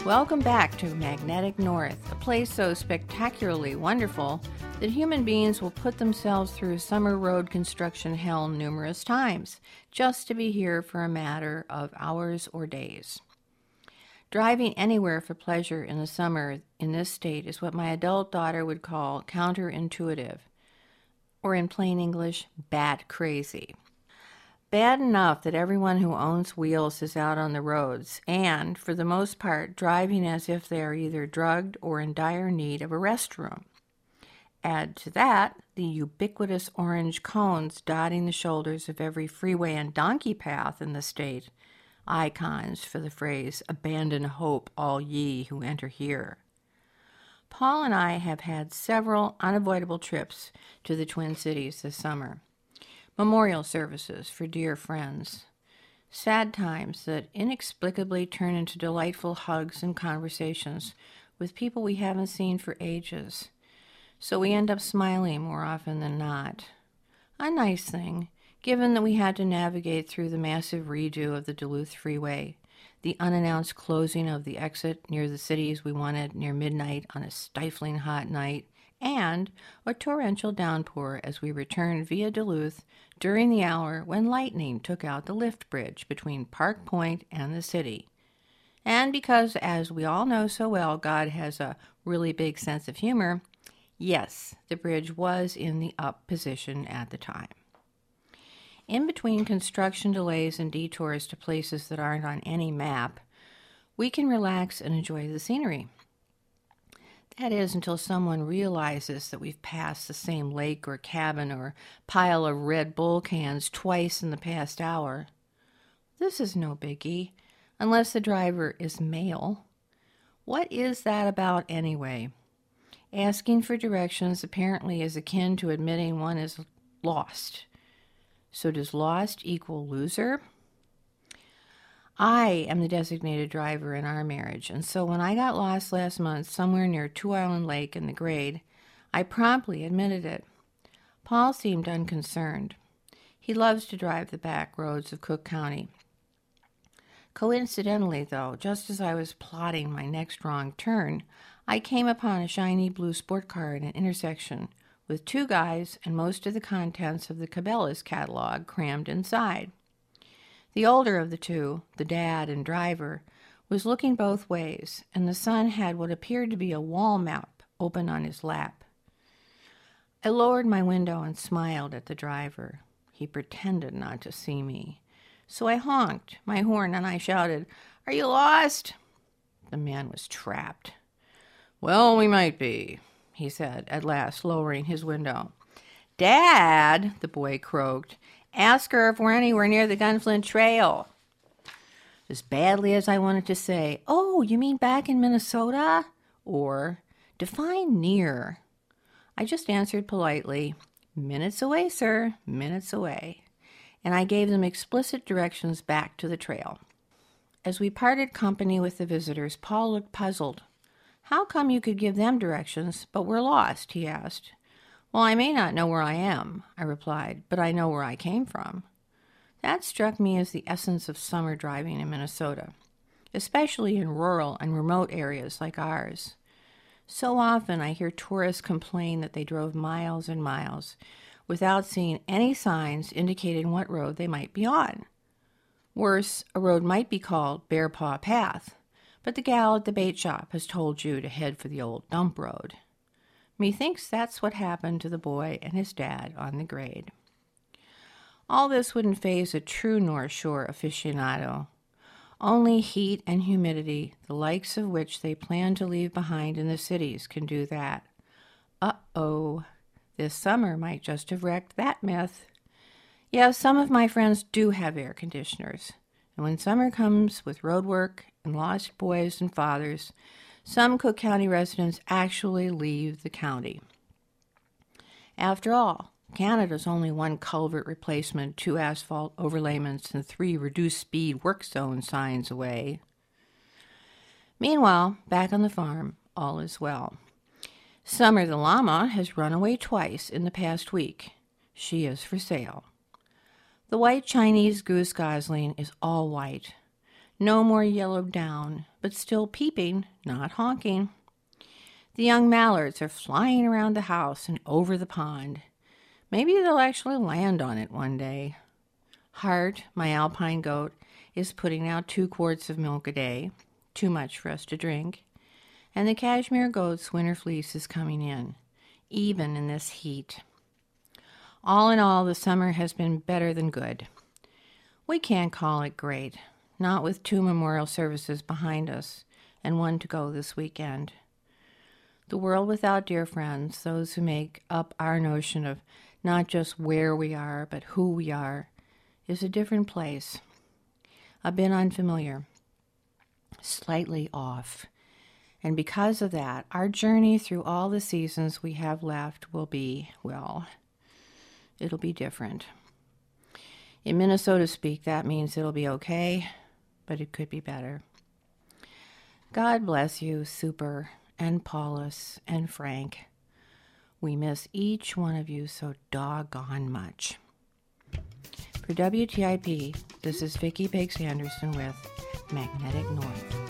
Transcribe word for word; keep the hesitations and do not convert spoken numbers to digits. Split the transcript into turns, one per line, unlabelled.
Welcome back to Magnetic North, a place so spectacularly wonderful that human beings will put themselves through summer road construction hell numerous times, just to be here for a matter of hours or days. Driving anywhere for pleasure in the summer in this state is what my adult daughter would call counterintuitive, or in plain English, bat crazy. Bad enough that everyone who owns wheels is out on the roads and, for the most part, driving as if they are either drugged or in dire need of a restroom. Add to that the ubiquitous orange cones dotting the shoulders of every freeway and donkey path in the state, icons for the phrase, "Abandon hope, all ye who enter here." Paul and I have had several unavoidable trips to the Twin Cities this summer. Memorial services for dear friends. Sad times that inexplicably turn into delightful hugs and conversations with people we haven't seen for ages. So we end up smiling more often than not. A nice thing, given that we had to navigate through the massive redo of the Duluth Freeway, the unannounced closing of the exit near the cities we wanted near midnight on a stifling hot night, and a torrential downpour as we returned via Duluth during the hour when lightning took out the lift bridge between Park Point and the city. And because, as we all know so well, God has a really big sense of humor, yes, the bridge was in the up position at the time. In between construction delays and detours to places that aren't on any map, we can relax and enjoy the scenery. That is, until someone realizes that we've passed the same lake or cabin or pile of Red Bull cans twice in the past hour. This is no biggie, unless the driver is male. What is that about anyway? Asking for directions apparently is akin to admitting one is lost. So does lost equal loser? I am the designated driver in our marriage, and so when I got lost last month somewhere near Two Island Lake in the grade, I promptly admitted it. Paul seemed unconcerned. He loves to drive the back roads of Cook County. Coincidentally, though, just as I was plotting my next wrong turn, I came upon a shiny blue sport car at an intersection with two guys and most of the contents of the Cabela's catalog crammed inside. The older of the two, the dad and driver, was looking both ways, and the son had what appeared to be a wall map open on his lap. I lowered my window and smiled at the driver. He pretended not to see me. So I honked my horn and I shouted, "Are you lost?" The man was trapped. "Well, we might be," he said, at last lowering his window. "Dad," the boy croaked, "ask her if we're anywhere near the Gunflint Trail." As badly as I wanted to say, "Oh, you mean back in Minnesota?" or "define near," I just answered politely, "Minutes away, sir, minutes away." And I gave them explicit directions back to the trail. As we parted company with the visitors, Paul looked puzzled. "How come you could give them directions, but we're lost?" he asked. "Well, I may not know where I am," I replied, "but I know where I came from." That struck me as the essence of summer driving in Minnesota, especially in rural and remote areas like ours. So often I hear tourists complain that they drove miles and miles without seeing any signs indicating what road they might be on. Worse, a road might be called Bear Paw Path, but the gal at the bait shop has told you to head for the old dump road. Methinks that's what happened to the boy and his dad on the grade. All this wouldn't faze a true North Shore aficionado. Only heat and humidity, the likes of which they plan to leave behind in the cities, can do that. Uh-oh, this summer might just have wrecked that myth. Yes, some of my friends do have air conditioners, and when summer comes with road work and lost boys and fathers, some Cook County residents actually leave the county. After all, Canada's only one culvert replacement, two asphalt overlayments, and three reduced speed work zone signs away. Meanwhile, back on the farm, all is well. Summer the llama has run away twice in the past week. She is for sale. The white Chinese goose gosling is all white. No more yellowed down, but still peeping, not honking. The young mallards are flying around the house and over the pond. Maybe they'll actually land on it one day. Hart, my alpine goat, is putting out two quarts of milk a day, too much for us to drink. And the cashmere goat's winter fleece is coming in, even in this heat. All in all, the summer has been better than good. We can't call it great, not with two memorial services behind us and one to go this weekend. The world without dear friends, those who make up our notion of not just where we are, but who we are, is a different place. A bit unfamiliar, slightly off. And because of that, our journey through all the seasons we have left will be, well, it'll be different. In Minnesota speak, that means it'll be okay, but it could be better. God bless you, Super and Paulus and Frank. We miss each one of you so doggone much. For W T I P, this is Vicki Biggs Anderson with Magnetic North.